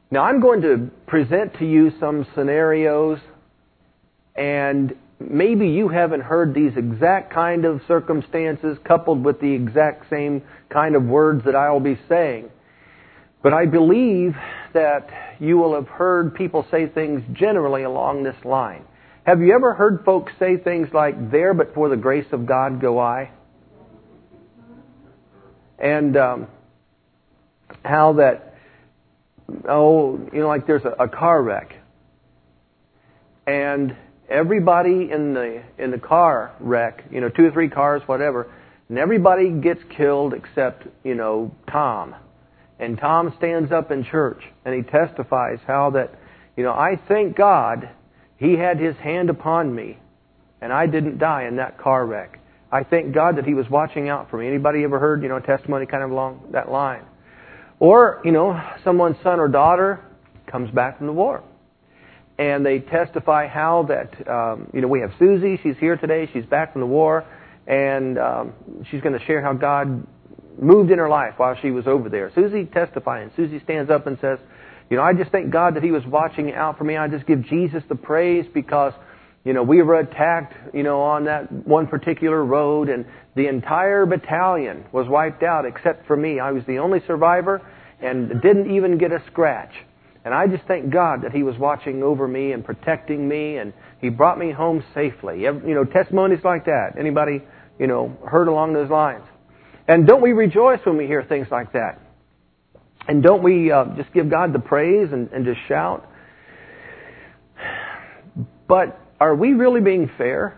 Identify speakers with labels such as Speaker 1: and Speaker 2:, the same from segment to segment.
Speaker 1: Now I'm going to present to you some scenarios, and maybe you haven't heard these exact kind of circumstances coupled with the exact same kind of words that I'll be saying. But I believe that you will have heard people say things generally along this line. Have you ever heard folks say things like, "There but for the grace of God go I"? And how that, like there's a car wreck. And everybody in the car wreck, 2 or 3 cars, whatever, and everybody gets killed except, Tom. And Tom stands up in church and he testifies how that, I thank God He had His hand upon me and I didn't die in that car wreck. I thank God that He was watching out for me. Anybody ever heard, testimony kind of along that line? Or, someone's son or daughter comes back from the war. And they testify how that, we have Susie. She's here today. She's back from the war. And she's going to share how God moved in her life while she was over there. Susie testifying. Susie stands up and says, I just thank God that He was watching out for me. I just give Jesus the praise because, we were attacked, on that one particular road, and the entire battalion was wiped out except for me. I was the only survivor and didn't even get a scratch. And I just thank God that He was watching over me and protecting me, and He brought me home safely. Testimonies like that. Anybody, heard along those lines? And don't we rejoice when we hear things like that? And don't we just give God the praise and just shout? But are we really being fair?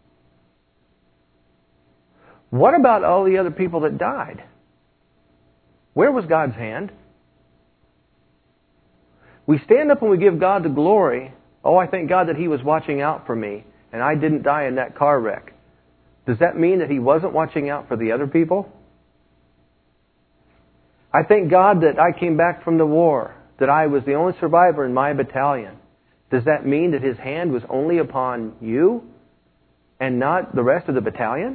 Speaker 1: What about all the other people that died? Where was God's hand? We stand up and we give God the glory. Oh, I thank God that He was watching out for me and I didn't die in that car wreck. Does that mean that He wasn't watching out for the other people? I thank God that I came back from the war, that I was the only survivor in my battalion. Does that mean that His hand was only upon you and not the rest of the battalion?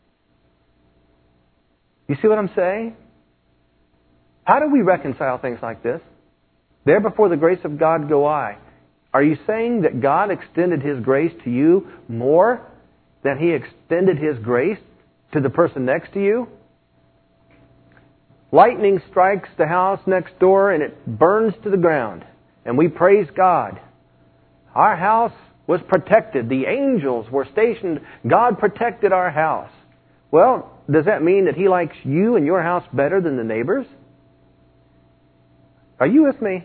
Speaker 1: You see what I'm saying? How do we reconcile things like this? There before the grace of God go I. Are you saying that God extended His grace to you more than He extended His grace to the person next to you? Lightning strikes the house next door and it burns to the ground. And we praise God. Our house was protected. The angels were stationed. God protected our house. Well, does that mean that He likes you and your house better than the neighbors? Are you with me?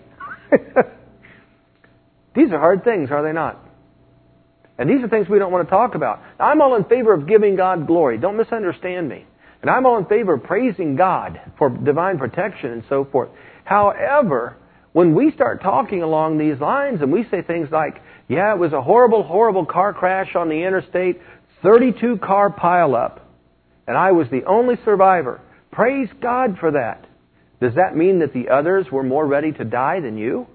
Speaker 1: These are hard things, are they not? And these are things we don't want to talk about. Now, I'm all in favor of giving God glory. Don't misunderstand me. And I'm all in favor of praising God for divine protection and so forth. However, when we start talking along these lines and we say things like, yeah, it was a horrible, horrible car crash on the interstate, 32 car pileup, and I was the only survivor. Praise God for that. Does that mean that the others were more ready to die than you?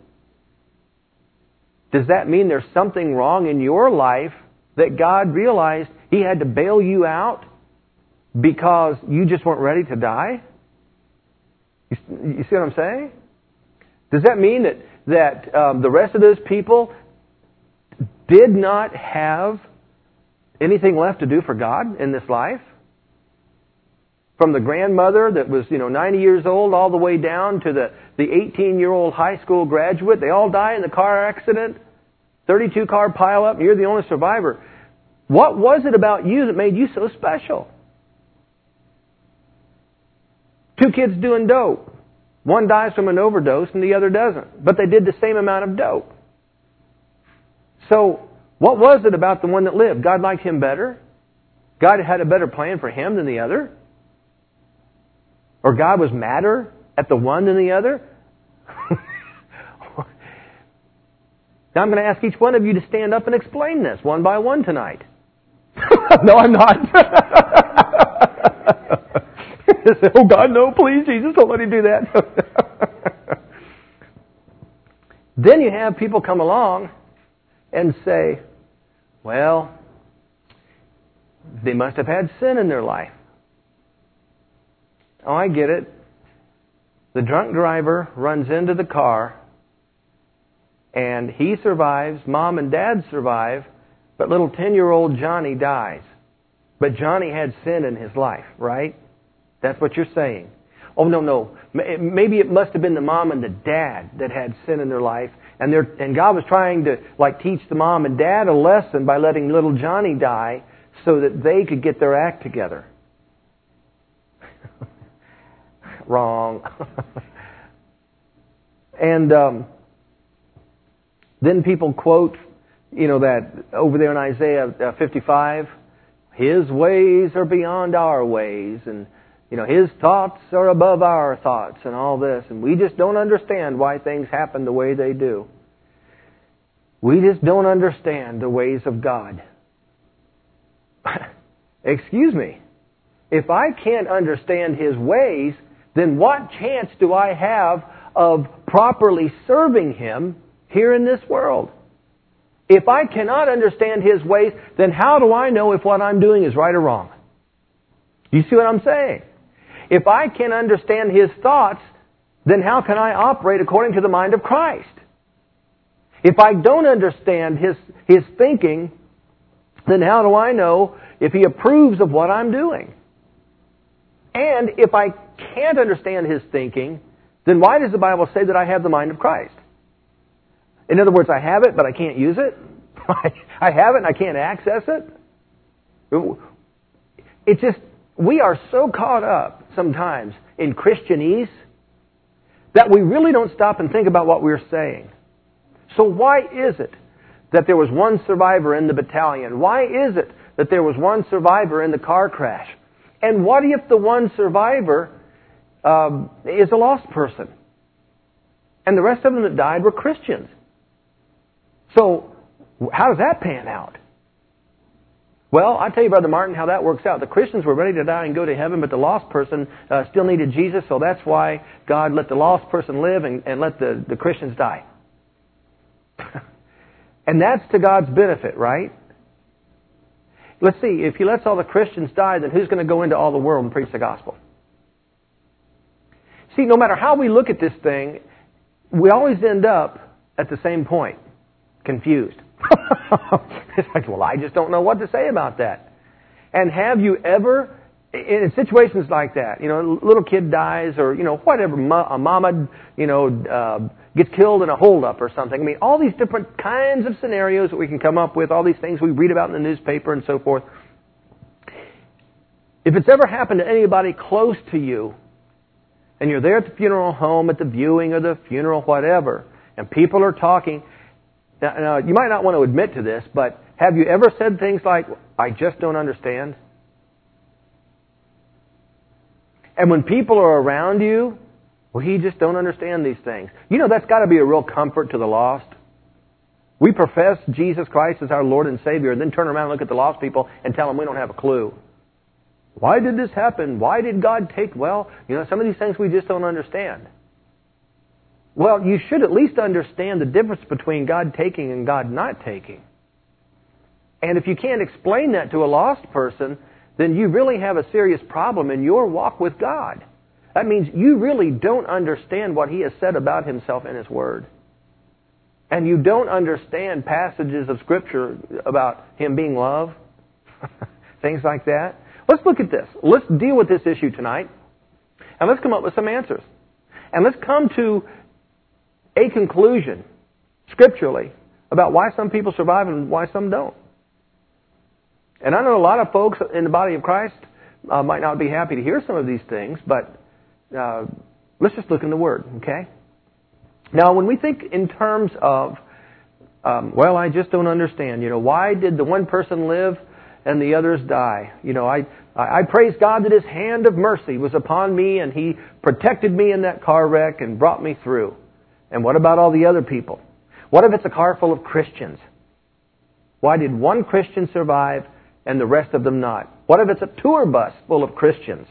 Speaker 1: Does that mean there's something wrong in your life that God realized He had to bail you out because you just weren't ready to die? You see what I'm saying? Does that mean that the rest of those people did not have anything left to do for God in this life? From the grandmother that was 90 years old all the way down to the 18-year-old high school graduate. They all die in the car accident. 32 car pileup, and you're the only survivor. What was it about you that made you so special? 2 kids doing dope. One dies from an overdose and the other doesn't. But they did the same amount of dope. So, what was it about the one that lived? God liked him better? God had a better plan for him than the other? Or God was madder at the one than the other? Now I'm going to ask each one of you to stand up and explain this one by one tonight. No, I'm not. Oh God, no, please, Jesus, don't let him do that. Then you have people come along and say, well, they must have had sin in their life. Oh, I get it. The drunk driver runs into the car And he survives, Mom and Dad survive, but little 10-year-old Johnny dies. But Johnny had sin in his life, right? That's what you're saying. Oh, no. Maybe it must have been the mom and the dad that had sin in their life. And God was trying to teach the mom and dad a lesson by letting little Johnny die so that they could get their act together. Wrong. And then people quote, that over there in Isaiah 55, His ways are beyond our ways, and His thoughts are above our thoughts, and all this. And we just don't understand why things happen the way they do. We just don't understand the ways of God. Excuse me. If I can't understand His ways, then what chance do I have of properly serving Him here in this world? If I cannot understand His ways, then how do I know if what I'm doing is right or wrong? You see what I'm saying? If I can understand His thoughts, then how can I operate according to the mind of Christ? If I don't understand His thinking, then how do I know if He approves of what I'm doing? And if I can't understand His thinking, then why does the Bible say that I have the mind of Christ? In other words, I have it, but I can't use it. I have it and I can't access it. It's just, we are so caught up sometimes in Christianese that we really don't stop and think about what we're saying. So why is it that there was one survivor in the battalion? Why is it that there was one survivor in the car crash? And what if the one survivor is a lost person? And the rest of them that died were Christians. So, how does that pan out? Well, I'll tell you, Brother Martin, how that works out. The Christians were ready to die and go to heaven, but the lost person still needed Jesus, so that's why God let the lost person live and let the Christians die. And that's to God's benefit, right? Let's see, if He lets all the Christians die, then who's going to go into all the world and preach the gospel? See, no matter how we look at this thing, we always end up at the same point. Confused. It's like, well, I just don't know what to say about that. And have you ever, in situations like that, a little kid dies or, whatever, a mama, gets killed in a holdup or something. I mean, all these different kinds of scenarios that we can come up with, all these things we read about in the newspaper and so forth. If it's ever happened to anybody close to you, and you're there at the funeral home, at the viewing or the funeral, whatever, and people are talking. Now, you might not want to admit to this, but have you ever said things like, I just don't understand? And when people are around you, we just don't understand these things. That's got to be a real comfort to the lost. We profess Jesus Christ as our Lord and Savior, and then turn around and look at the lost people and tell them we don't have a clue. Why did this happen? Why did God take... Well, some of these things we just don't understand. Well, you should at least understand the difference between God taking and God not taking. And if you can't explain that to a lost person, then you really have a serious problem in your walk with God. That means you really don't understand what He has said about Himself in His Word. And you don't understand passages of Scripture about Him being love. Things like that. Let's look at this. Let's deal with this issue tonight. And let's come up with some answers. And let's come to a conclusion, scripturally, about why some people survive and why some don't. And I know a lot of folks in the body of Christ might not be happy to hear some of these things, but let's just look in the Word, okay? Now, when we think in terms of, I just don't understand, why did the one person live and the others die? I praise God that His hand of mercy was upon me and He protected me in that car wreck and brought me through. And what about all the other people? What if it's a car full of Christians? Why did one Christian survive and the rest of them not? What if it's a tour bus full of Christians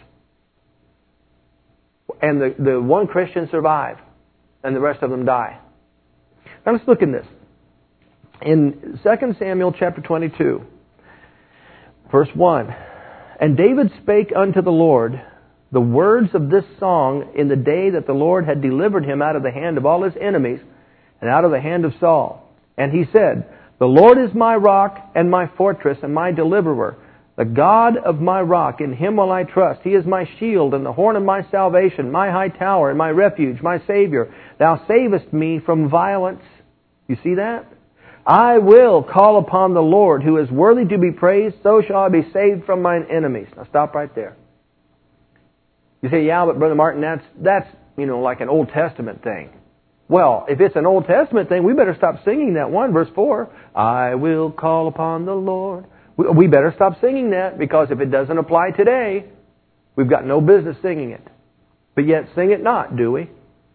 Speaker 1: and the one Christian survive and the rest of them die? Now let's look at this. In 2 Samuel chapter 22, verse 1, And David spake unto the Lord the words of this song in the day that the Lord had delivered him out of the hand of all his enemies, and out of the hand of Saul. And he said, The Lord is my rock and my fortress and my deliverer, the God of my rock, in Him will I trust. He is my shield and the horn of my salvation, my high tower and my refuge, my Savior. Thou savest me from violence. You see that? I will call upon the Lord, who is worthy to be praised, so shall I be saved from mine enemies. Now stop right there. You say, yeah, but Brother Martin, that's like an Old Testament thing. Well, if it's an Old Testament thing, we better stop singing that one, verse 4. I will call upon the Lord. We better stop singing that, because if it doesn't apply today, we've got no business singing it. But yet sing it not, do we?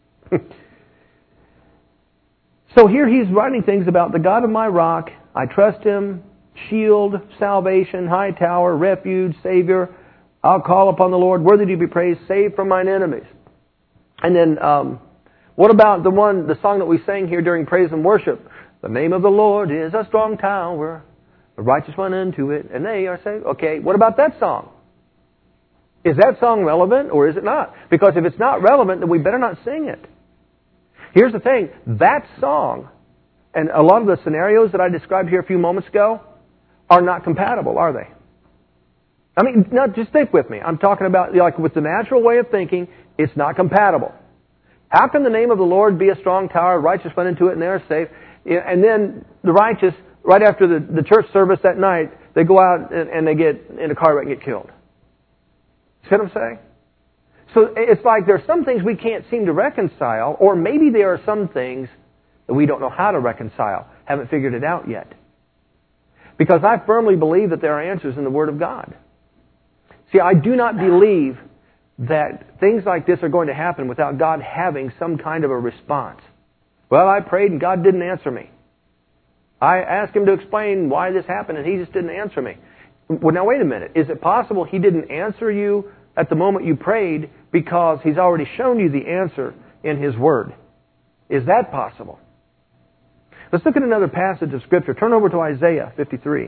Speaker 1: So here he's writing things about the God of my rock. I trust Him, shield, salvation, high tower, refuge, Savior. I'll call upon the Lord, worthy to be praised, saved from mine enemies. And then, what about the song that we sang here during praise and worship? The name of the Lord is a strong tower. The righteous run into it, and they are saved. Okay, what about that song? Is that song relevant, or is it not? Because if it's not relevant, then we better not sing it. Here's the thing. That song, and a lot of the scenarios that I described here a few moments ago, are not compatible, are they? I mean, no, just think with me. I'm talking about, like, with the natural way of thinking, it's not compatible. How can the name of the Lord be a strong tower, righteous run into it, and they're safe? And then the righteous, right after the church service that night, they go out and they get in a car wreck and get killed. See what I'm saying? So it's like there's some things we can't seem to reconcile, or maybe there are some things that we don't know how to reconcile, haven't figured it out yet. Because I firmly believe that there are answers in the Word of God. See, I do not believe that things like this are going to happen without God having some kind of a response. Well, I prayed and God didn't answer me. I asked Him to explain why this happened and He just didn't answer me. Well, now wait a minute. Is it possible He didn't answer you at the moment you prayed because He's already shown you the answer in His Word? Is that possible? Let's look at another passage of Scripture. Turn over to Isaiah 53.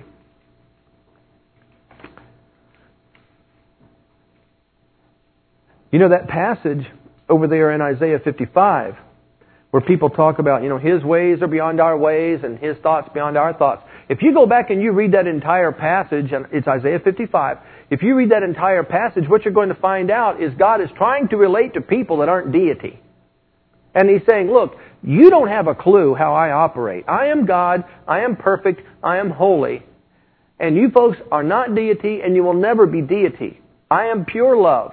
Speaker 1: You know that passage over there in Isaiah 55 where people talk about, His ways are beyond our ways and His thoughts beyond our thoughts. If you go back and you read that entire passage, and it's Isaiah 55, if you read that entire passage, what you're going to find out is God is trying to relate to people that aren't deity. And He's saying, look, you don't have a clue how I operate. I am God, I am perfect, I am holy, and you folks are not deity and you will never be deity. I am pure love.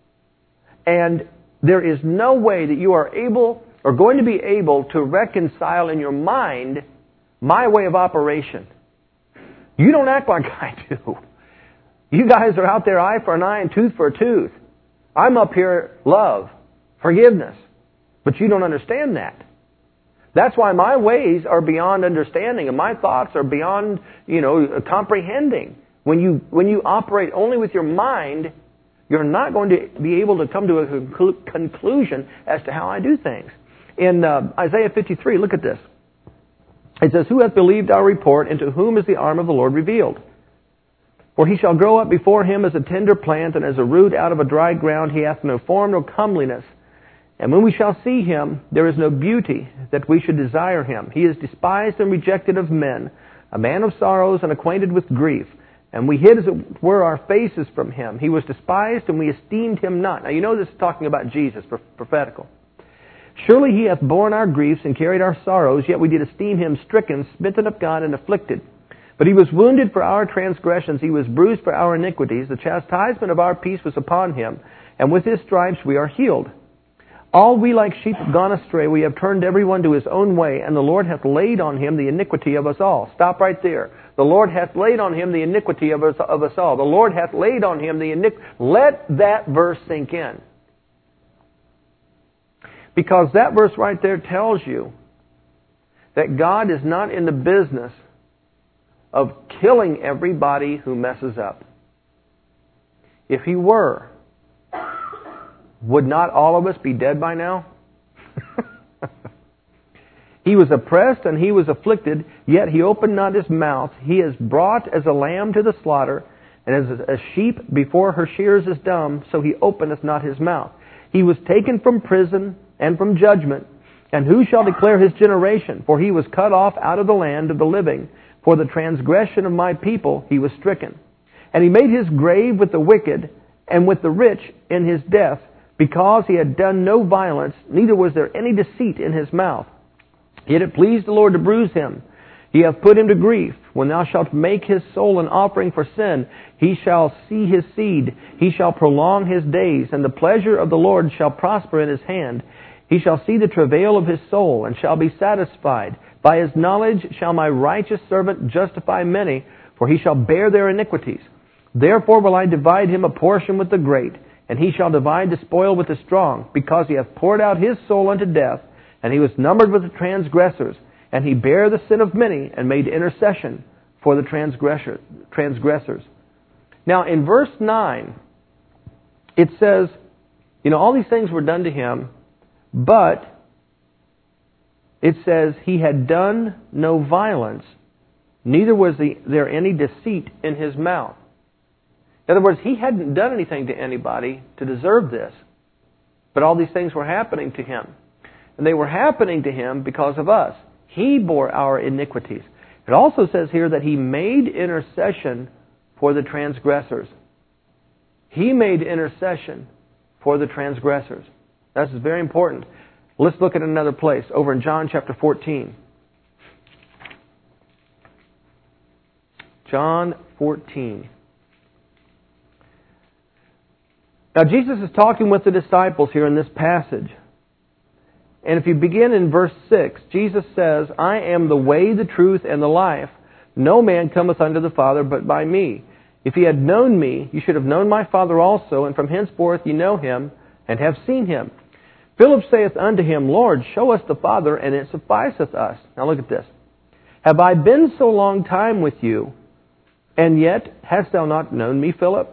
Speaker 1: And there is no way that you are able or going to be able to reconcile in your mind my way of operation. You don't act like I do. You guys are out there eye for an eye and tooth for a tooth. I'm up here love, forgiveness. But you don't understand that. That's why my ways are beyond understanding and my thoughts are beyond, comprehending. When you operate only with your mind, you're not going to be able to come to a conclusion as to how I do things. In Isaiah 53, look at this. It says, Who hath believed our report, and to whom is the arm of the Lord revealed? For He shall grow up before Him as a tender plant, and as a root out of a dry ground. He hath no form, no comeliness. And when we shall see Him, there is no beauty that we should desire Him. He is despised and rejected of men, a man of sorrows and acquainted with grief. And we hid, as it were, our faces from Him. He was despised, and we esteemed Him not. Now, this is talking about Jesus, prophetical. Surely He hath borne our griefs and carried our sorrows, yet we did esteem Him stricken, smitten of God, and afflicted. But He was wounded for our transgressions, He was bruised for our iniquities. The chastisement of our peace was upon Him, and with His stripes we are healed. All we like sheep have gone astray, we have turned every one to his own way, and the Lord hath laid on Him the iniquity of us all. Stop right there. The Lord hath laid on Him the iniquity of us all. The Lord hath laid on Him the iniquity. Let that verse sink in. Because that verse right there tells you that God is not in the business of killing everybody who messes up. If He were, would not all of us be dead by now? He was oppressed and He was afflicted, yet He opened not His mouth. He is brought as a lamb to the slaughter, and as a sheep before her shears is dumb, so He openeth not His mouth. He was taken from prison and from judgment. And who shall declare his generation? For he was cut off out of the land of the living. For the transgression of my people he was stricken. And he made his grave with the wicked and with the rich in his death, because he had done no violence, neither was there any deceit in his mouth. Yet it pleased the Lord to bruise him. He hath put him to grief. When thou shalt make his soul an offering for sin, he shall see his seed. He shall prolong his days, and the pleasure of the Lord shall prosper in his hand. He shall see the travail of his soul, and shall be satisfied. By his knowledge shall my righteous servant justify many, for he shall bear their iniquities. Therefore will I divide him a portion with the great, and he shall divide the spoil with the strong, because he hath poured out his soul unto death, and he was numbered with the transgressors. And he bare the sin of many, and made intercession for the transgressors. Now in verse 9, it says, all these things were done to him, but it says he had done no violence, neither was there any deceit in his mouth. In other words, he hadn't done anything to anybody to deserve this. But all these things were happening to him. And they were happening to him because of us. He bore our iniquities. It also says here that he made intercession for the transgressors. He made intercession for the transgressors. That's very important. Let's look at another place, over in John chapter 14. John 14. Now Jesus is talking with the disciples here in this passage. And if you begin in verse 6, Jesus says, I am the way, the truth, and the life. No man cometh unto the Father but by me. If ye had known me, you should have known my Father also, and from henceforth ye know him, and have seen him. Philip saith unto him, Lord, show us the Father, and it sufficeth us. Now look at this. Have I been so long time with you, and yet hast thou not known me, Philip?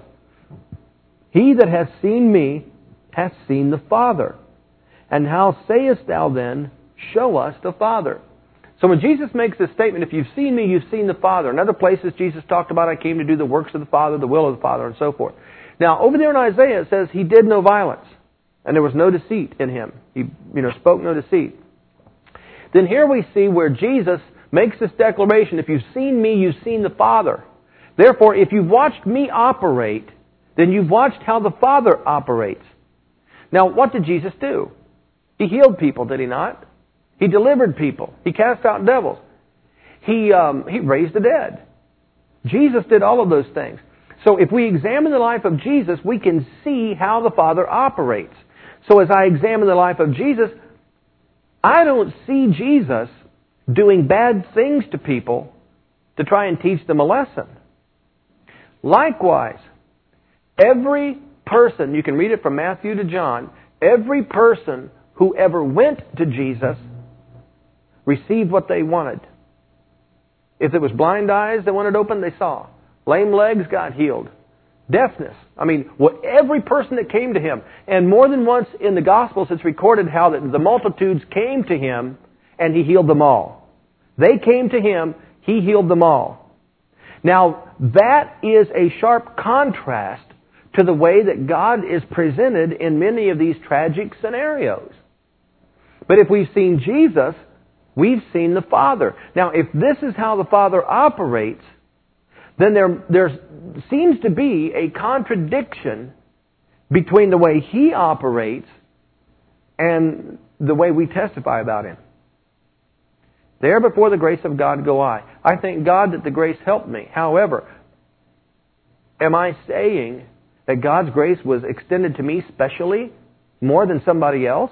Speaker 1: He that hath seen me hath seen the Father. And how sayest thou then, show us the Father? So when Jesus makes this statement, if you've seen me, you've seen the Father. In other places, Jesus talked about, I came to do the works of the Father, the will of the Father, and so forth. Now, over there in Isaiah, it says he did no violence. And there was no deceit in him. He, spoke no deceit. Then here we see where Jesus makes this declaration, if you've seen me, you've seen the Father. Therefore, if you've watched me operate, then you've watched how the Father operates. Now, what did Jesus do? He healed people, did he not? He delivered people. He cast out devils. He raised the dead. Jesus did all of those things. So if we examine the life of Jesus, we can see how the Father operates. So as I examine the life of Jesus, I don't see Jesus doing bad things to people to try and teach them a lesson. Likewise, every person, you can read it from Matthew to John, every person who ever went to Jesus received what they wanted. If it was blind eyes they wanted opened, they saw. Lame legs got healed. Deafness. Every person that came to Him. And more than once in the Gospels it's recorded how that the multitudes came to Him and He healed them all. They came to Him, He healed them all. Now, that is a sharp contrast to the way that God is presented in many of these tragic scenarios. But if we've seen Jesus, we've seen the Father. Now, if this is how the Father operates, then there seems to be a contradiction between the way He operates and the way we testify about Him. There before the grace of God go I. I thank God that the grace helped me. However, am I saying that God's grace was extended to me specially more than somebody else?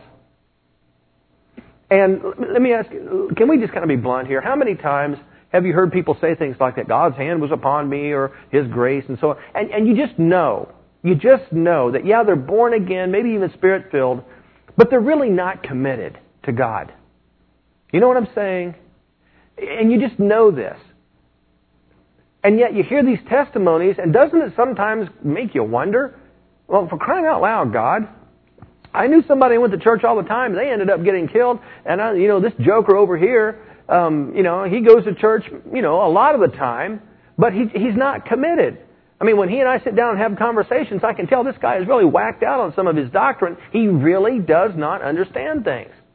Speaker 1: And let me ask, can we just kind of be blunt here? How many times have you heard people say things like that? God's hand was upon me, or His grace, and so on. And you just know that, yeah, they're born again, maybe even Spirit-filled, but they're really not committed to God. You know what I'm saying? And you just know this. And yet you hear these testimonies, and doesn't it sometimes make you wonder, well, for crying out loud, God, I knew somebody who went to church all the time, and they ended up getting killed, and this joker over here, he goes to church, a lot of the time, but he's not committed. When he and I sit down and have conversations, I can tell this guy is really whacked out on some of his doctrine. He really does not understand things.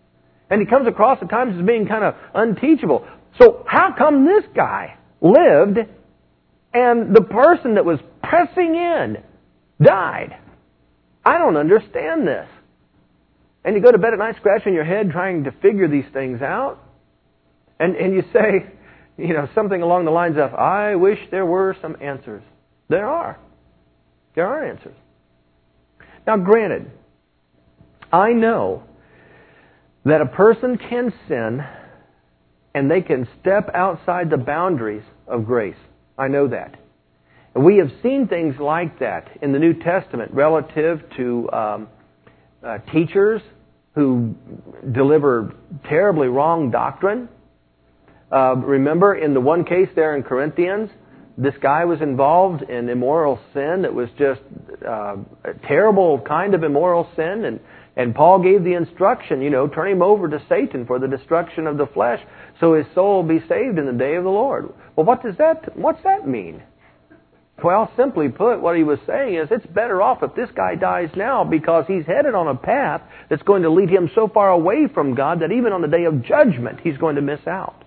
Speaker 1: And he comes across at times as being kind of unteachable. So how come this guy lived and the person that was pressing in died? I don't understand this. And you go to bed at night scratching your head trying to figure these things out. And you say, something along the lines of, I wish there were some answers. There are. There are answers. Now granted, I know that a person can sin and they can step outside the boundaries of grace. I know that. And we have seen things like that in the New Testament relative to teachers who deliver terribly wrong doctrine. Remember in the one case there in Corinthians, this guy was involved in immoral sin that was just a terrible kind of immoral sin. And Paul gave the instruction, turn him over to Satan for the destruction of the flesh so his soul will be saved in the day of the Lord. Well, what's that mean? Well, simply put, what he was saying is it's better off if this guy dies now because he's headed on a path that's going to lead him so far away from God that even on the day of judgment he's going to miss out.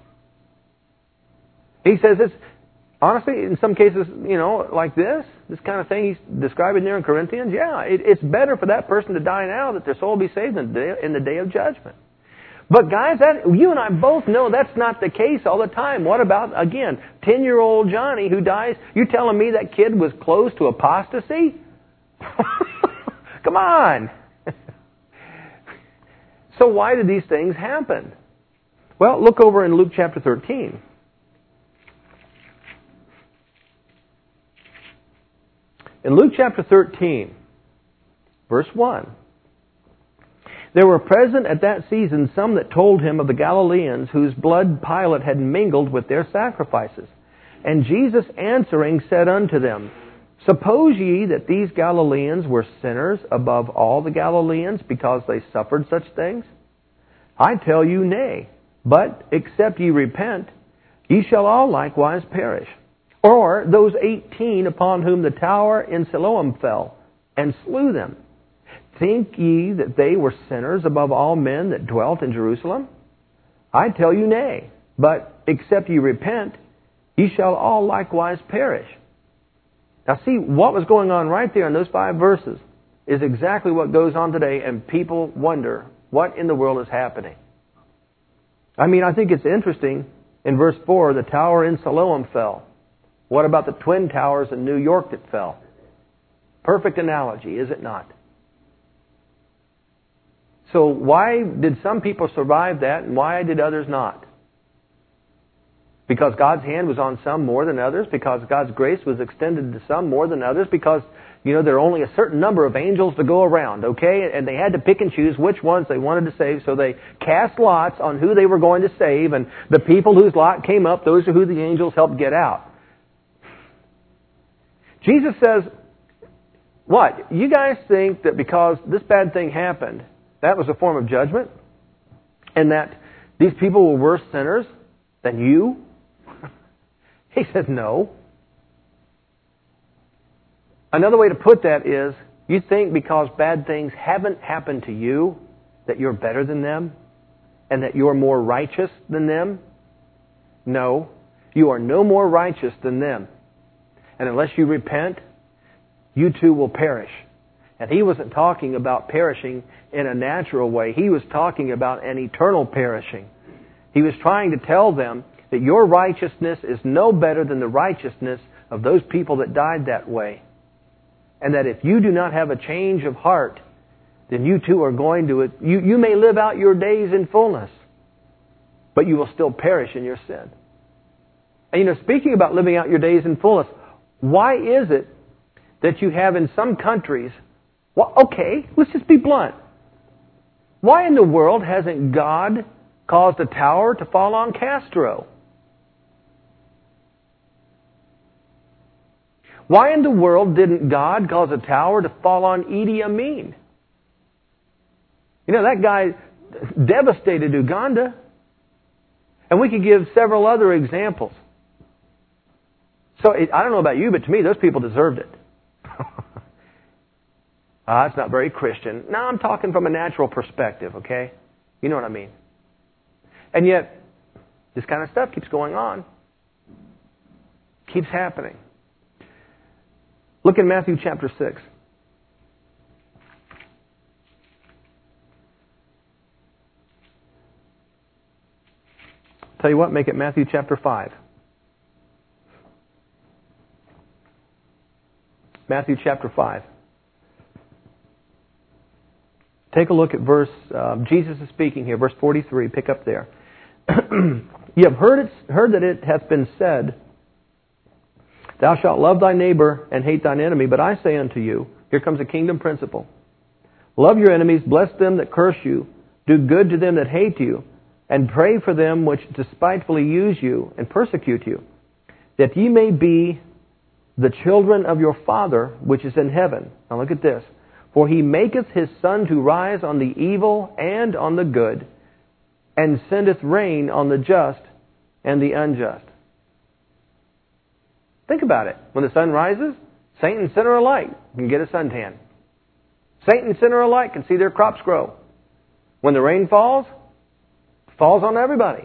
Speaker 1: He says it's, honestly, in some cases, like this kind of thing he's describing there in Corinthians, it's better for that person to die now that their soul will be saved in the day of judgment. But guys, you and I both know that's not the case all the time. What about, again, 10-year-old Johnny who dies? You telling me that kid was close to apostasy? Come on. So why did these things happen? Well, look over in Luke chapter 13. In Luke chapter 13, verse 1, there were present at that season some that told him of the Galileans whose blood Pilate had mingled with their sacrifices. And Jesus answering said unto them, Suppose ye that these Galileans were sinners above all the Galileans because they suffered such things? I tell you, nay. But except ye repent, ye shall all likewise perish. Or those 18 upon whom the tower in Siloam fell, and slew them. Think ye that they were sinners above all men that dwelt in Jerusalem? I tell you, nay. But except ye repent, ye shall all likewise perish. Now see, what was going on right there in those 5 verses is exactly what goes on today, and people wonder what in the world is happening. I think it's interesting, in verse 4, the tower in Siloam fell. What about the Twin Towers in New York that fell? Perfect analogy, is it not? So why did some people survive that and why did others not? Because God's hand was on some more than others? Because God's grace was extended to some more than others? Because, there are only a certain number of angels to go around, okay? And they had to pick and choose which ones they wanted to save, so they cast lots on who they were going to save, and the people whose lot came up, those are who the angels helped get out. Jesus says, what? You guys think that because this bad thing happened, that was a form of judgment? And that these people were worse sinners than you? He says, no. Another way to put that is, you think because bad things haven't happened to you, that you're better than them? And that you're more righteous than them? No. You are no more righteous than them. And unless you repent, you too will perish. And he wasn't talking about perishing in a natural way. He was talking about an eternal perishing. He was trying to tell them that your righteousness is no better than the righteousness of those people that died that way. And that if you do not have a change of heart, then you too are going to... You may live out your days in fullness, but you will still perish in your sin. And speaking about living out your days in fullness, why is it that you have in some countries... Well, okay, let's just be blunt. Why in the world hasn't God caused a tower to fall on Castro? Why in the world didn't God cause a tower to fall on Idi Amin? That guy devastated Uganda. And we could give several other examples. So, I don't know about you, but to me, those people deserved it. That's not very Christian. No, I'm talking from a natural perspective, okay? You know what I mean. And yet, this kind of stuff keeps going on. Keeps happening. Look in Matthew chapter 6. Tell you what, make it Matthew chapter 5. Matthew chapter 5. Take a look at verse, Jesus is speaking here, verse 43, pick up there. You have heard that it hath been said, Thou shalt love thy neighbor and hate thine enemy, but I say unto you, here comes a kingdom principle. Love your enemies, bless them that curse you, do good to them that hate you, and pray for them which despitefully use you and persecute you, that ye may be the children of your Father which is in heaven. Now look at this. For He maketh His sun to rise on the evil and on the good, and sendeth rain on the just and the unjust. Think about it. When the sun rises, saint and sinner alike can get a suntan. Saint and sinner alike can see their crops grow. When the rain falls, it falls on everybody.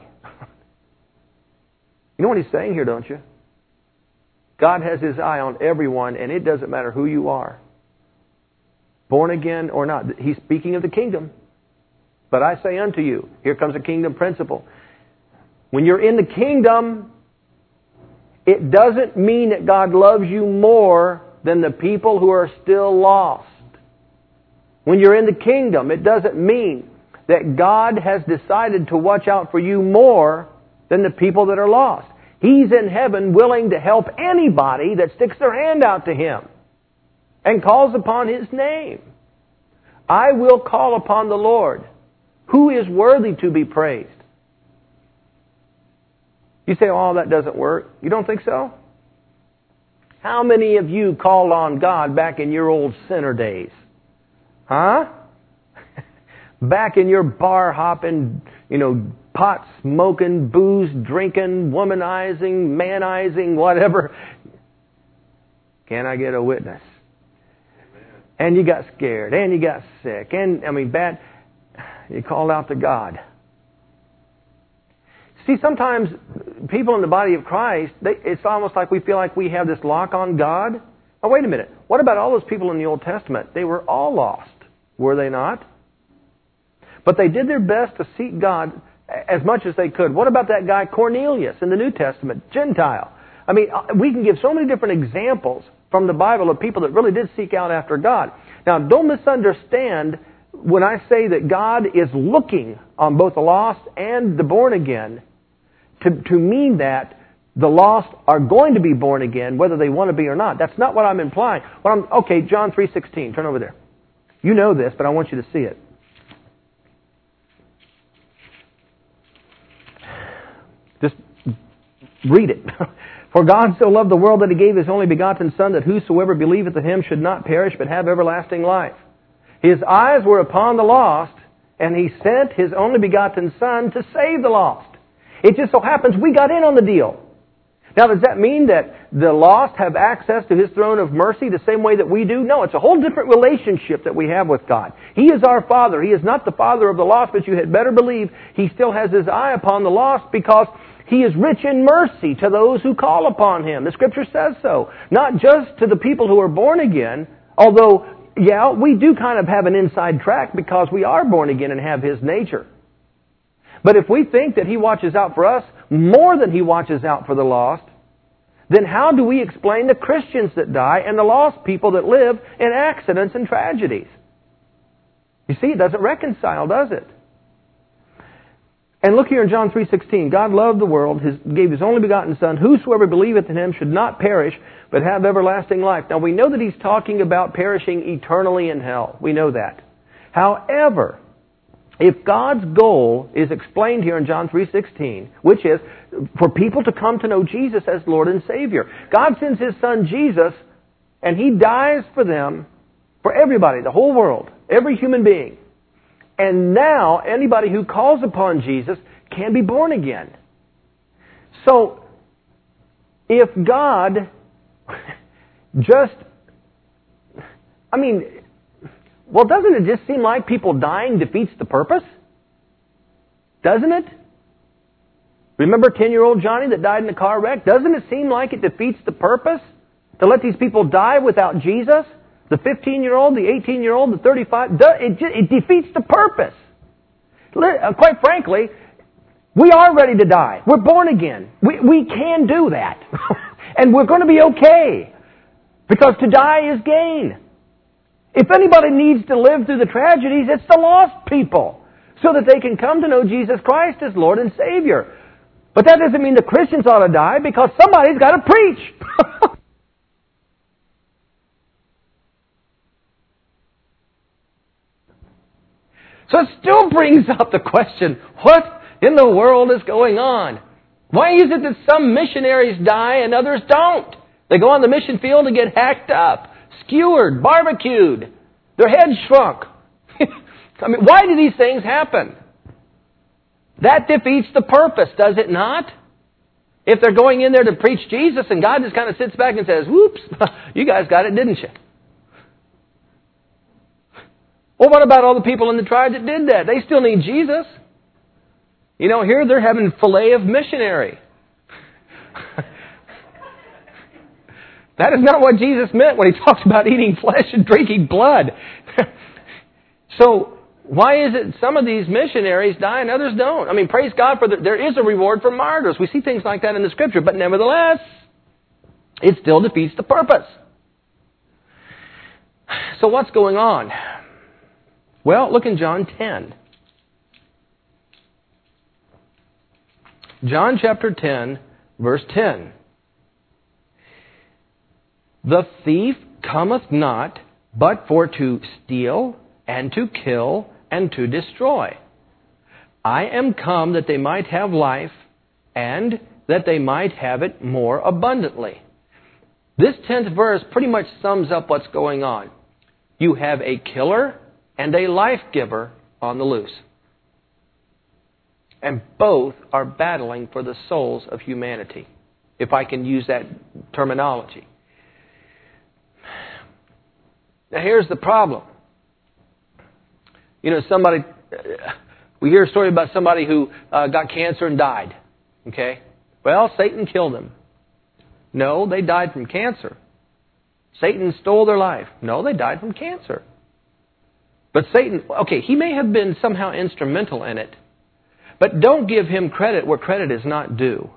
Speaker 1: You know what He's saying here, don't you? God has His eye on everyone, and it doesn't matter who you are. Born again or not. He's speaking of the kingdom. But I say unto you, here comes a kingdom principle. When you're in the kingdom, it doesn't mean that God loves you more than the people who are still lost. When you're in the kingdom, it doesn't mean that God has decided to watch out for you more than the people that are lost. He's in heaven willing to help anybody that sticks their hand out to Him and calls upon His name. I will call upon the Lord, who is worthy to be praised. You say, oh, that doesn't work. You don't think so? How many of you called on God back in your old sinner days? Huh? Back in your bar hopping, pot smoking, booze drinking, womanizing, manizing, whatever. Can I get a witness? And you got scared, and you got sick, and, bad. You called out to God. See, sometimes people in the body of Christ, it's almost like we feel like we have this lock on God. Oh, wait a minute. What about all those people in the Old Testament? They were all lost, were they not? But they did their best to seek God as much as they could. What about that guy Cornelius in the New Testament, Gentile? We can give so many different examples from the Bible of people that really did seek out after God. Now, don't misunderstand when I say that God is looking on both the lost and the born again to mean that the lost are going to be born again whether they want to be or not. That's not what I'm implying. Okay, John 3:16. Turn over there. You know this, but I want you to see it. Just read it. For God so loved the world that He gave His only begotten Son, that whosoever believeth in Him should not perish, but have everlasting life. His eyes were upon the lost, and He sent His only begotten Son to save the lost. It just so happens we got in on the deal. Now, does that mean that the lost have access to His throne of mercy the same way that we do? No, it's a whole different relationship that we have with God. He is our Father. He is not the Father of the lost, but you had better believe He still has His eye upon the lost because He is rich in mercy to those who call upon Him. The Scripture says so. Not just to the people who are born again, although, yeah, we do kind of have an inside track because we are born again and have His nature. But if we think that He watches out for us more than He watches out for the lost, then how do we explain the Christians that die and the lost people that live in accidents and tragedies? You see, it doesn't reconcile, does it? And look here in John 3:16. God loved the world, gave His only begotten Son. Whosoever believeth in Him should not perish, but have everlasting life. Now we know that He's talking about perishing eternally in hell. We know that. However, if God's goal is explained here in John 3:16, which is for people to come to know Jesus as Lord and Savior. God sends His Son Jesus, and He dies for them, for everybody, the whole world, every human being. And now, anybody who calls upon Jesus can be born again. So, if God doesn't it just seem like people dying defeats the purpose? Doesn't it? Remember 10-year-old Johnny that died in a car wreck? Doesn't it seem like it defeats the purpose to let these people die without Jesus? The 15-year-old, the 18-year-old, the 35, it defeats the purpose. Quite frankly, we are ready to die. We're born again. We can do that. And we're going to be okay. Because to die is gain. If anybody needs to live through the tragedies, it's the lost people. So that they can come to know Jesus Christ as Lord and Savior. But that doesn't mean the Christians ought to die, because somebody's got to preach. So it still brings up the question, what in the world is going on? Why is it that some missionaries die and others don't? They go on the mission field and get hacked up, skewered, barbecued, their heads shrunk. I mean, why do these things happen? That defeats the purpose, does it not? If they're going in there to preach Jesus and God just kind of sits back and says, whoops, you guys got it, didn't you? Well, what about all the people in the tribe that did that? They still need Jesus. You know, here they're having filet of missionary. That is not what Jesus meant when He talks about eating flesh and drinking blood. So, why is it some of these missionaries die and others don't? I mean, praise God for there is a reward for martyrs. We see things like that in the Scripture, but nevertheless, it still defeats the purpose. So what's going on? Well, look in John 10. John chapter 10, verse 10. The thief cometh not, but for to steal, and to kill, and to destroy. I am come that they might have life, and that they might have it more abundantly. This 10th verse pretty much sums up what's going on. You have a killer and a life giver on the loose. And both are battling for the souls of humanity, if I can use that terminology. Now here's the problem. You know, we hear a story about somebody who got cancer and died. Okay? Well, Satan killed him. No, they died from cancer. Satan stole their life. No, they died from cancer. But Satan, okay, he may have been somehow instrumental in it, but don't give him credit where credit is not due.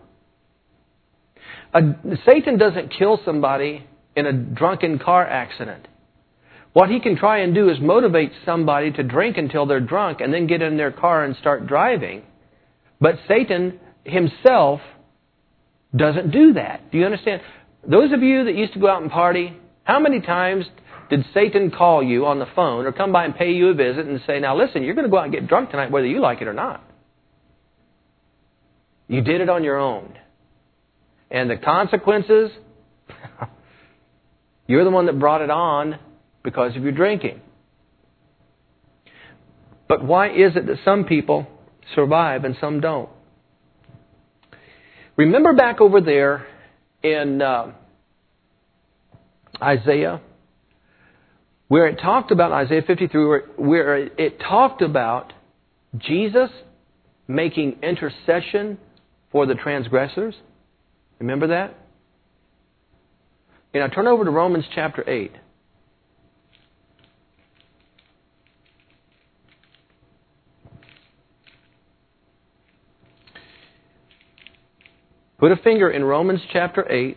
Speaker 1: Satan doesn't kill somebody in a drunken car accident. What he can try and do is motivate somebody to drink until they're drunk and then get in their car and start driving. But Satan himself doesn't do that. Do you understand? Those of you that used to go out and party, how many times did Satan call you on the phone or come by and pay you a visit and say, now listen, you're going to go out and get drunk tonight whether you like it or not? You did it on your own. And the consequences, you're the one that brought it on because of your drinking. But why is it that some people survive and some don't? Remember back over there in Isaiah, where it talked about, Isaiah 53, where it talked about Jesus making intercession for the transgressors. Remember that? Now turn over to Romans chapter 8. Put a finger in Romans chapter 8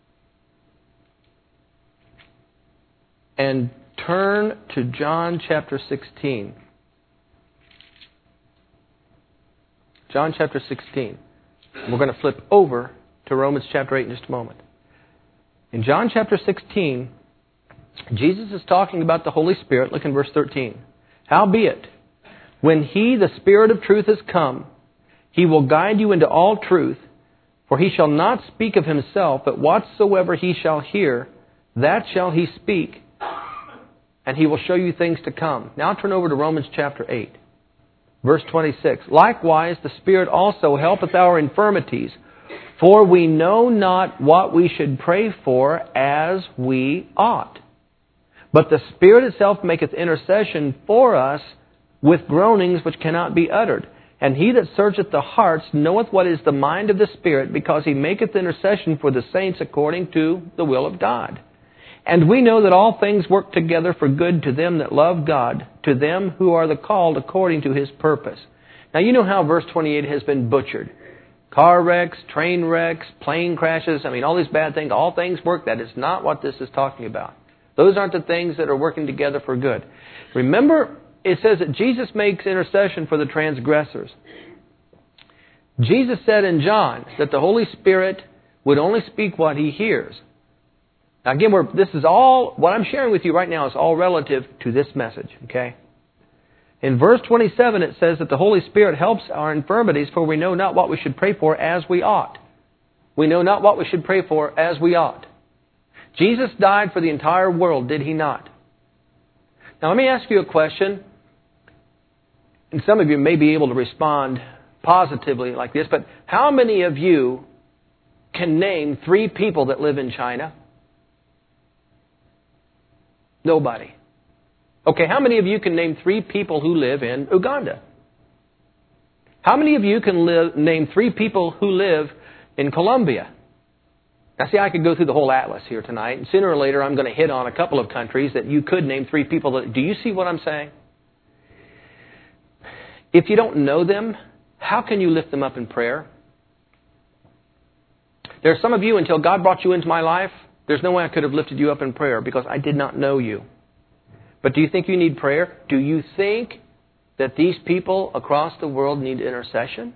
Speaker 1: and turn to John chapter 16. John chapter 16. We're going to flip over to Romans chapter 8 in just a moment. In John chapter 16, Jesus is talking about the Holy Spirit. Look in verse 13. Howbeit, when He, the Spirit of truth, is come, He will guide you into all truth, for He shall not speak of Himself, but whatsoever He shall hear, that shall He speak, and He will show you things to come. Now turn over to Romans chapter 8, verse 26. Likewise, the Spirit also helpeth our infirmities, for we know not what we should pray for as we ought. But the Spirit itself maketh intercession for us with groanings which cannot be uttered. And he that searcheth the hearts knoweth what is the mind of the Spirit, because he maketh intercession for the saints according to the will of God. And we know that all things work together for good to them that love God, to them who are the called according to His purpose. Now you know how verse 28 has been butchered. Car wrecks, train wrecks, plane crashes, all these bad things, all things work. That is not what this is talking about. Those aren't the things that are working together for good. Remember, it says that Jesus makes intercession for the transgressors. Jesus said in John that the Holy Spirit would only speak what He hears. Now again, this is all, what I'm sharing with you right now is all relative to this message, okay? In verse 27 it says that the Holy Spirit helps our infirmities, for we know not what we should pray for as we ought. We know not what we should pray for as we ought. Jesus died for the entire world, did He not? Now let me ask you a question, and some of you may be able to respond positively like this, but how many of you can name 3 people that live in China? Nobody. Okay, how many of you can name 3 people who live in Uganda? How many of you can name 3 people who live in Colombia? Now see, I could go through the whole atlas here tonight, and sooner or later I'm going to hit on a couple of countries that you could name 3 people. Do you see what I'm saying? If you don't know them, how can you lift them up in prayer? There are some of you, until God brought you into my life, there's no way I could have lifted you up in prayer because I did not know you. But do you think you need prayer? Do you think that these people across the world need intercession?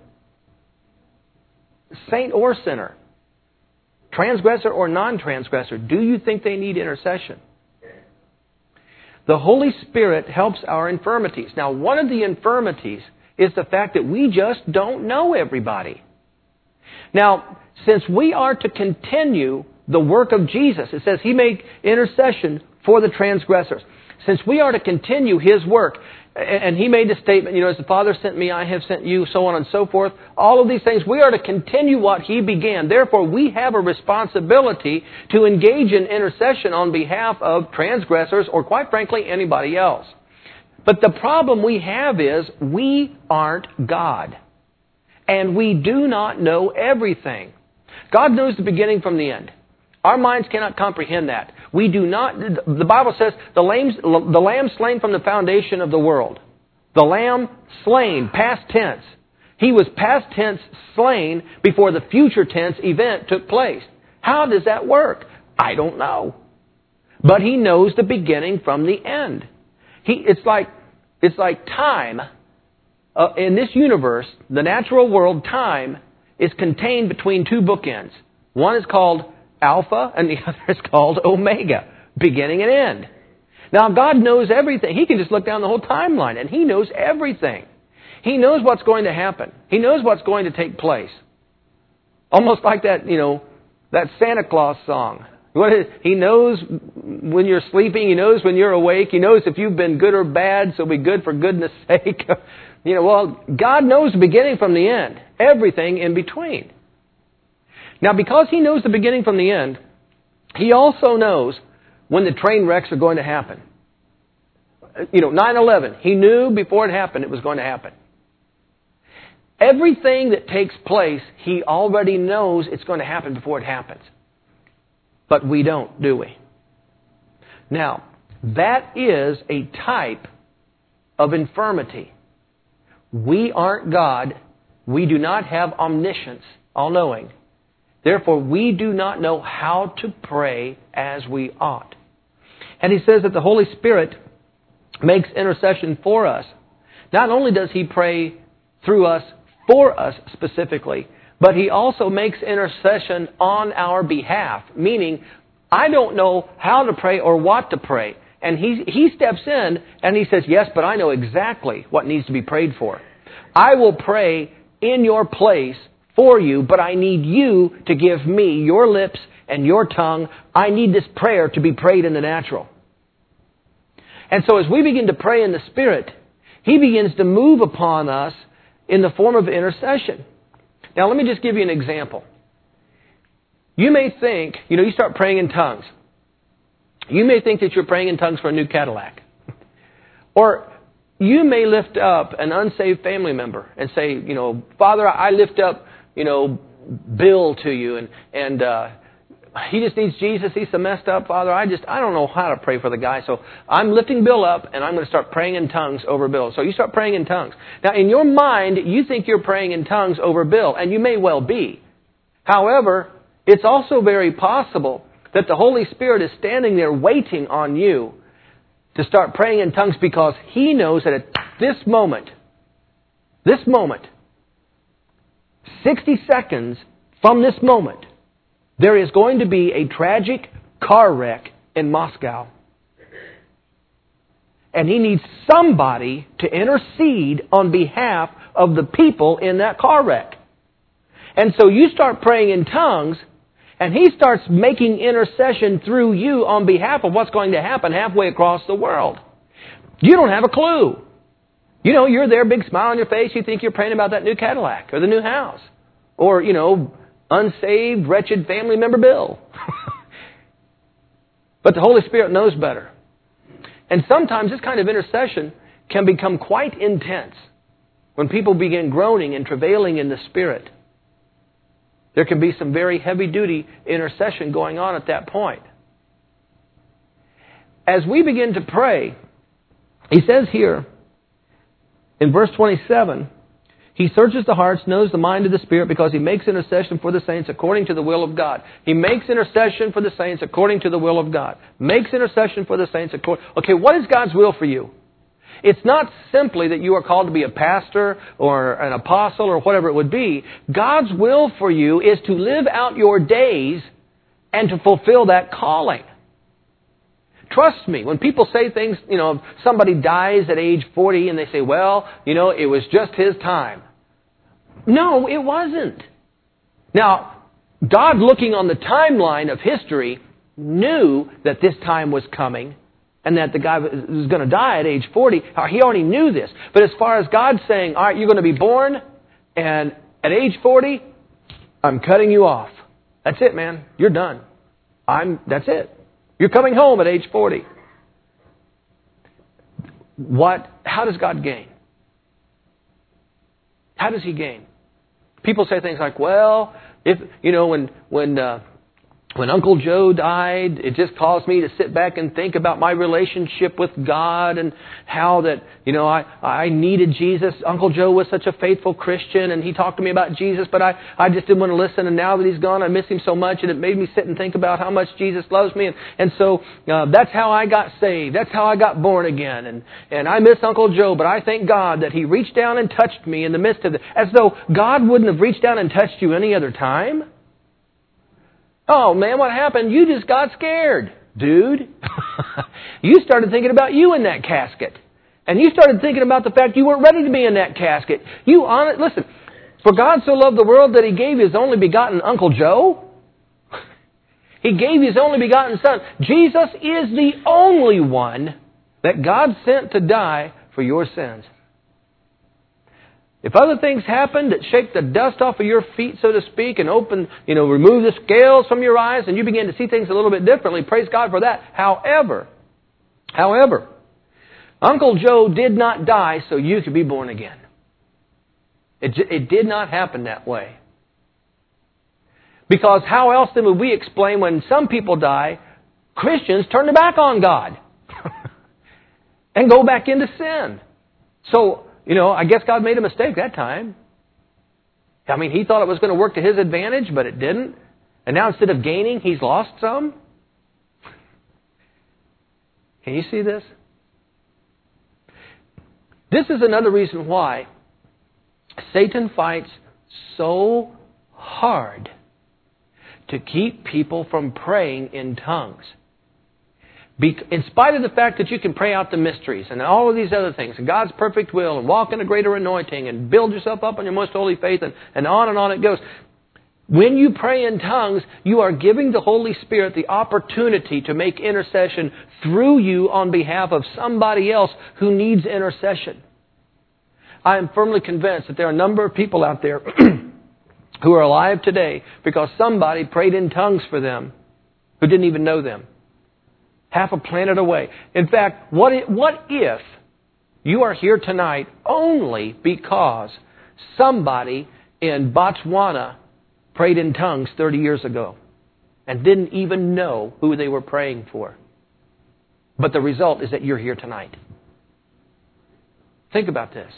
Speaker 1: Saint or sinner, transgressor or non-transgressor, do you think they need intercession? The Holy Spirit helps our infirmities. Now, one of the infirmities is the fact that we just don't know everybody. Now, since we are to continue the work of Jesus, it says He made intercession for the transgressors. Since we are to continue His work, and He made the statement, as the Father sent me, I have sent you, so on and so forth, all of these things, we are to continue what He began. Therefore, we have a responsibility to engage in intercession on behalf of transgressors, or quite frankly, anybody else. But the problem we have is, we aren't God. And we do not know everything. God knows the beginning from the end. Our minds cannot comprehend that. We do not. The Bible says the lamb slain from the foundation of the world. The lamb slain, past tense. He was past tense slain before the future tense event took place. How does that work? I don't know. But He knows the beginning from the end. It's like time. In this universe, the natural world, time is contained between 2 bookends. One is called Alpha, and the other is called Omega, beginning and end. Now, God knows everything. He can just look down the whole timeline, and He knows everything. He knows what's going to happen. He knows what's going to take place. Almost like that, that Santa Claus song. He knows when you're sleeping. He knows when you're awake. He knows if you've been good or bad, so be good for goodness sake. God knows the beginning from the end. Everything in between. Now, because He knows the beginning from the end, He also knows when the train wrecks are going to happen. 9/11, He knew before it happened it was going to happen. Everything that takes place, He already knows it's going to happen before it happens. But we don't, do we? Now, that is a type of infirmity. We aren't God. We do not have omniscience, all-knowing. Therefore, we do not know how to pray as we ought. And He says that the Holy Spirit makes intercession for us. Not only does He pray through us, for us specifically, but He also makes intercession on our behalf. Meaning, I don't know how to pray or what to pray. And He steps in and He says, yes, but I know exactly what needs to be prayed for. I will pray in your place for you, but I need you to give me your lips and your tongue. I need this prayer to be prayed in the natural. And so as we begin to pray in the Spirit, He begins to move upon us in the form of intercession. Now let me just give you an example. You may think, you start praying in tongues. You may think that you're praying in tongues for a new Cadillac. Or you may lift up an unsaved family member and say, Father, I lift up, Bill to you, and he just needs Jesus. He's so messed up, Father. I don't know how to pray for the guy. So I'm lifting Bill up, and I'm going to start praying in tongues over Bill. So you start praying in tongues. Now, in your mind, you think you're praying in tongues over Bill, and you may well be. However, it's also very possible that the Holy Spirit is standing there waiting on you to start praying in tongues because He knows that at this moment, 60 seconds from this moment, there is going to be a tragic car wreck in Moscow. And He needs somebody to intercede on behalf of the people in that car wreck. And so you start praying in tongues, and He starts making intercession through you on behalf of what's going to happen halfway across the world. You don't have a clue. You're there, big smile on your face. You think you're praying about that new Cadillac or the new house. Or, unsaved, wretched family member Bill. But the Holy Spirit knows better. And sometimes this kind of intercession can become quite intense when people begin groaning and travailing in the Spirit. There can be some very heavy-duty intercession going on at that point. As we begin to pray, He says here in verse 27, He searches the hearts, knows the mind of the Spirit, because He makes intercession for the saints according to the will of God. He makes intercession for the saints according to the will of God. Makes intercession for the saints according... Okay, what is God's will for you? It's not simply that you are called to be a pastor or an apostle or whatever it would be. God's will for you is to live out your days and to fulfill that calling. Trust me, when people say things, somebody dies at age 40 and they say, well, it was just his time. No, it wasn't. Now, God, looking on the timeline of history, knew that this time was coming and that the guy was going to die at age 40. He already knew this. But as far as God saying, all right, you're going to be born, and at age 40, I'm cutting you off. That's it, man. You're done. That's it. You're coming home at age 40. How does God gain? How does He gain? People say things like, well, when Uncle Joe died, it just caused me to sit back and think about my relationship with God and how that, I needed Jesus. Uncle Joe was such a faithful Christian and he talked to me about Jesus, but I just didn't want to listen. And now that he's gone, I miss him so much, and it made me sit and think about how much Jesus loves me. And so that's how I got saved. That's how I got born again. And I miss Uncle Joe, but I thank God that He reached down and touched me in the midst of it. As though God wouldn't have reached down and touched you any other time. Oh, man, what happened? You just got scared, dude. You started thinking about you in that casket. And you started thinking about the fact you weren't ready to be in that casket. Listen, for God so loved the world that He gave His only begotten Uncle Joe. He gave His only begotten Son. Jesus is the only one that God sent to die for your sins. If other things happen that shake the dust off of your feet, so to speak, and remove the scales from your eyes, and you begin to see things a little bit differently, praise God for that. However, Uncle Joe did not die so you could be born again. It did not happen that way. Because how else then would we explain when some people die, Christians turn their back on God and go back into sin? So, I guess God made a mistake that time. I mean, He thought it was going to work to His advantage, but it didn't. And now instead of gaining, He's lost some. Can you see this? This is another reason why Satan fights so hard to keep people from praying in tongues. In spite of the fact that you can pray out the mysteries and all of these other things, and God's perfect will, and walk in a greater anointing, and build yourself up on your most holy faith, and on it goes. When you pray in tongues, you are giving the Holy Spirit the opportunity to make intercession through you on behalf of somebody else who needs intercession. I am firmly convinced that there are a number of people out there who are alive today because somebody prayed in tongues for them who didn't even know them. Half a planet away. In fact, what if You are here tonight only because somebody in Botswana prayed in tongues 30 years ago and didn't even know who they were praying for. But the result is that you're here tonight. Think about this.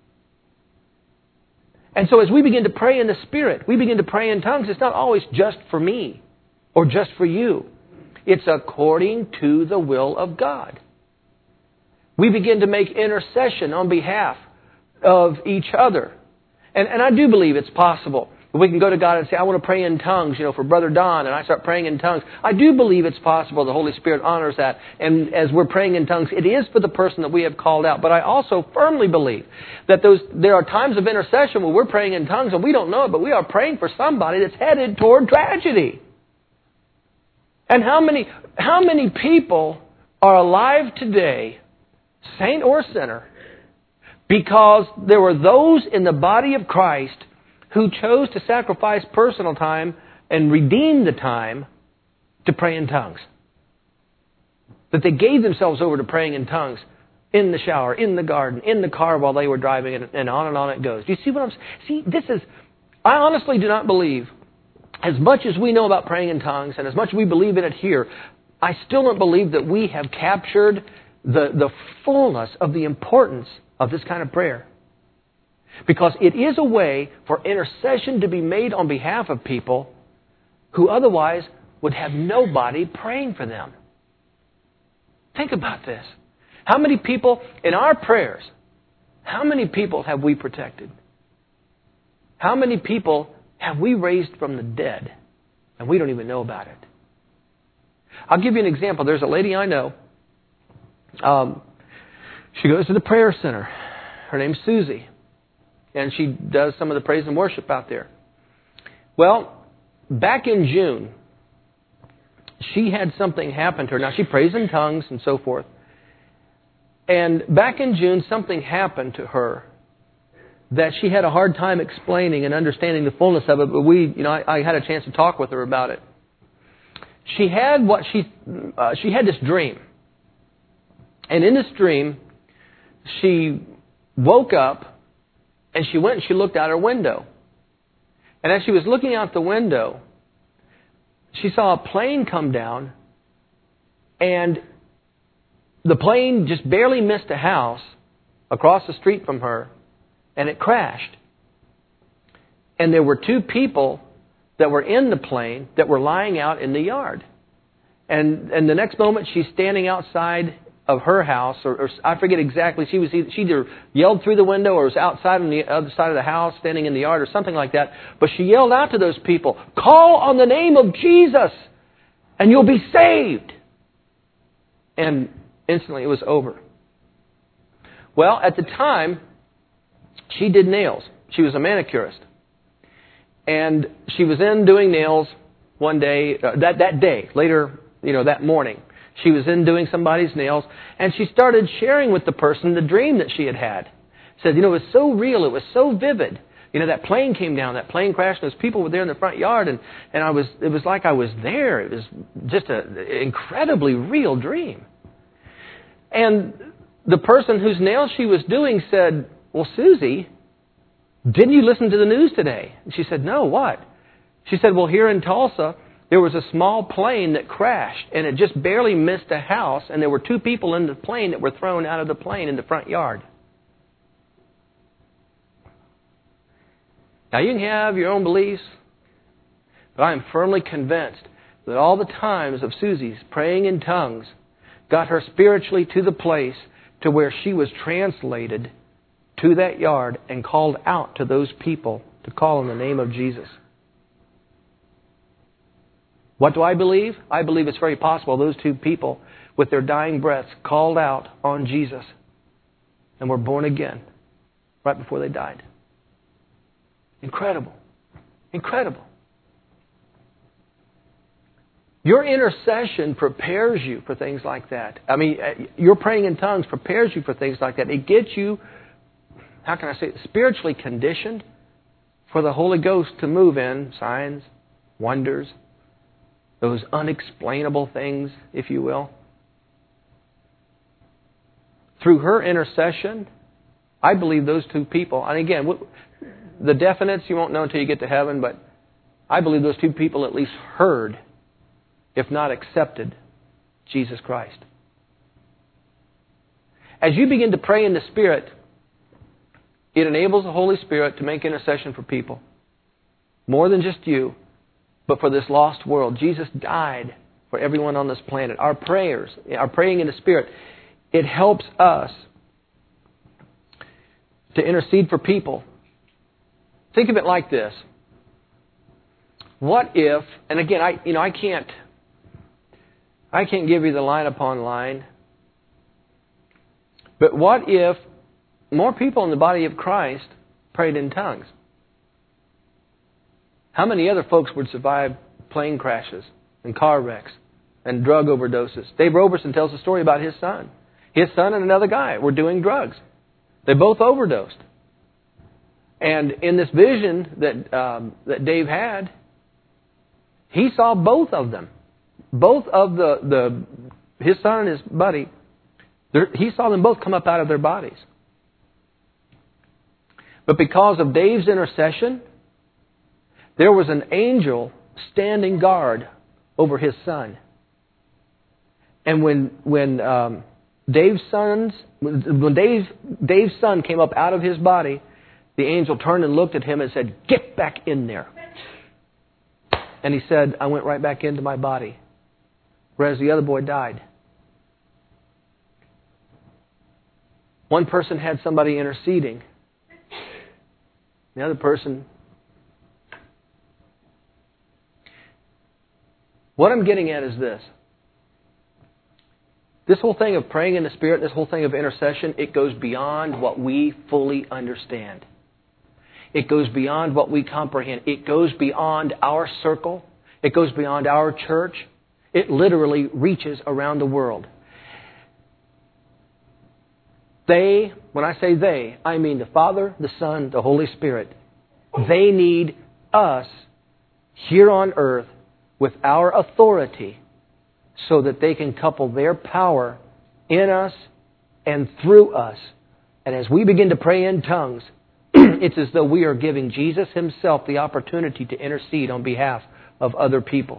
Speaker 1: And so as we begin to pray in the Spirit, we begin to pray in tongues, it's not always just for me or just for you. It's according to the will of God. We begin to make intercession on behalf of each other. And I do believe it's possible. We can go to God and say, I want to pray in tongues, for Brother Don, and I start praying in tongues. I do believe it's possible. The Holy Spirit honors that. And as we're praying in tongues, it is for the person that we have called out. But I also firmly believe that there are times of intercession where we're praying in tongues and we don't know it, but we are praying for somebody that's headed toward tragedy. And how many people are alive today, saint or sinner, because there were those in the body of Christ who chose to sacrifice personal time and redeem the time to pray in tongues. That they gave themselves over to praying in tongues in the shower, in the garden, in the car while they were driving, and on it goes. Do you see what I'm saying? I honestly do not believe, as much as we know about praying in tongues and as much as we believe in it here, I still don't believe that we have captured the fullness of the importance of this kind of prayer. Because it is a way for intercession to be made on behalf of people who otherwise would have nobody praying for them. Think about this. How many people in our prayers, how many people have we protected? How many people have we raised from the dead and we don't even know about it? I'll give you an example. There's a lady I know. She goes to the prayer center. Her name's Susie. And she does some of the praise and worship out there. Well, back in June, she had something happen to her. Now, she prays in tongues and so forth. And back in June, something happened to her that she had a hard time explaining and understanding the fullness of it. But I had a chance to talk with her about it. She had she had this dream. And in this dream, she woke up. And she went and she looked out her window. And as she was looking out the window, she saw a plane come down. And the plane just barely missed a house across the street from her. And it crashed. And there were two people that were in the plane that were lying out in the yard. And the next moment she's standing outside of her house, or I forget exactly. She either yelled through the window or was outside on the other side of the house, standing in the yard or something like that. But she yelled out to those people, "Call on the name of Jesus and you'll be saved." And instantly it was over. Well, at the time, she did nails. She was a manicurist. And she was in doing nails one day, that day, later, that morning. She was in doing somebody's nails, and she started sharing with the person the dream that she had had. Said, it was so real, it was so vivid. That plane came down, that plane crashed, and those people were there in the front yard, and it was like I was there. It was just an incredibly real dream. And the person whose nails she was doing said, "Well, Susie, didn't you listen to the news today?" And she said, "No, what?" She said, "Well, here in Tulsa, there was a small plane that crashed, and it just barely missed a house, and there were two people in the plane that were thrown out of the plane in the front yard." Now, you can have your own beliefs, but I am firmly convinced that all the times of Susie's praying in tongues got her spiritually to the place to where she was translated to that yard and called out to those people to call on the name of Jesus. What do I believe? I believe it's very possible those two people, with their dying breaths, called out on Jesus and were born again right before they died. Incredible. Incredible. Your intercession prepares you for things like that. I mean, your praying in tongues prepares you for things like that. It gets you, how can I say it, spiritually conditioned for the Holy Ghost to move in signs, wonders, those unexplainable things, if you will. through her intercession, I believe those two people, and again, the definites you won't know until you get to heaven, but I believe those two people at least heard, if not accepted, Jesus Christ. As you begin to pray in the Spirit, it enables the Holy Spirit to make intercession for people. More than just you, but for this lost world. Jesus died for everyone on this planet. Our prayers, our praying in the Spirit, it helps us to intercede for people. Think of it like this. What if, and again, I can't give you the line upon line, but what if more people in the body of Christ prayed in tongues? How many other folks would survive plane crashes and car wrecks and drug overdoses? Dave Roberson tells a story about his son. His son and another guy were doing drugs. They both overdosed. And in this vision that Dave had, he saw both of them. Both of his son and his buddy, he saw them both come up out of their bodies. But because of Dave's intercession, there was an angel standing guard over his son. And when Dave's son came up out of his body, the angel turned and looked at him and said, "Get back in there." And he said, "I went right back into my body." Whereas the other boy died. One person had somebody interceding. The other person... What I'm getting at is this. This whole thing of praying in the Spirit, this whole thing of intercession, it goes beyond what we fully understand. It goes beyond what we comprehend. It goes beyond our circle. It goes beyond our church. It literally reaches around the world. They, when I say they, I mean the Father, the Son, the Holy Spirit. They need us here on earth with our authority so that they can couple their power in us and through us. And as we begin to pray in tongues, it's as though we are giving Jesus Himself the opportunity to intercede on behalf of other people.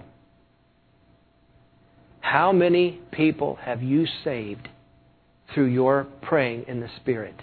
Speaker 1: How many people have you saved through your praying in the Spirit?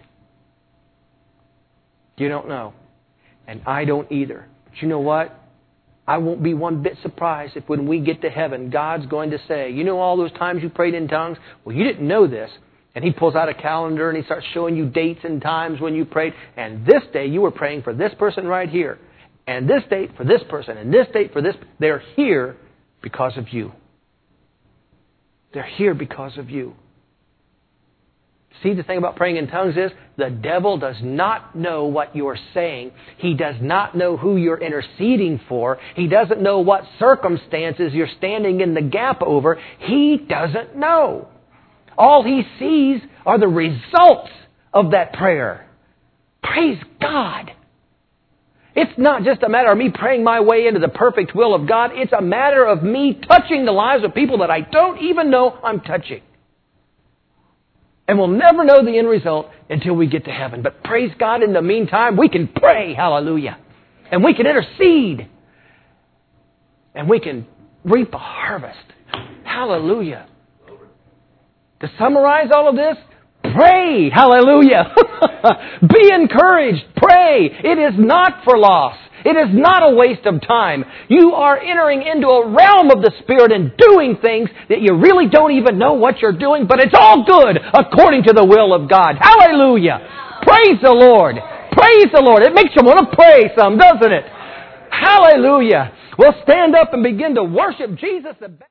Speaker 1: You don't know. And I don't either. But you know what? I won't be one bit surprised if when we get to heaven, God's going to say, "You know all those times you prayed in tongues? Well, you didn't know this." And He pulls out a calendar and He starts showing you dates and times when you prayed. And this day you were praying for this person right here. And this date for this person. And this date for this. They're here because of you. They're here because of you. See, the thing about praying in tongues is the devil does not know what you're saying. He does not know who you're interceding for. He doesn't know what circumstances you're standing in the gap over. He doesn't know. All he sees are the results of that prayer. Praise God. It's not just a matter of me praying my way into the perfect will of God. It's a matter of me touching the lives of people that I don't even know I'm touching. And we'll never know the end result until we get to heaven. But praise God, in the meantime, we can pray, hallelujah. And we can intercede. And we can reap a harvest. Hallelujah. To summarize all of this, pray, hallelujah. Be encouraged, pray. It is not for loss. It is not a waste of time. You are entering into a realm of the Spirit and doing things that you really don't even know what you're doing, but it's all good according to the will of God. Hallelujah. Praise the Lord. Praise the Lord. It makes you want to pray some, doesn't it? Hallelujah. We'll stand up and begin to worship Jesus.